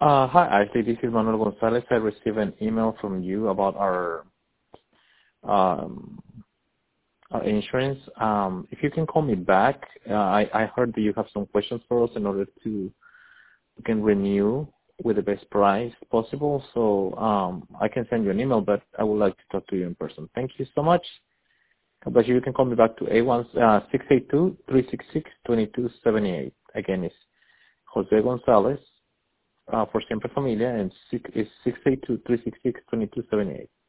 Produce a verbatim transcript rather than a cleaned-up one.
Uh, hi, Ashley. This is Manuel Gonzalez. I received an email from you about our, um, our insurance. Um, if you can call me back, uh, I, I heard that you have some questions for us in order to we can renew with the best price possible. So um, I can send you an email, but I would like to talk to you in person. Thank you so much. But you can call me back to A one uh, six eight two, three six six, two two seven eight. Again, it's Jose Gonzalez uh, for Siempre Familia, and six, it's six eight two, three six six, two two seven eight.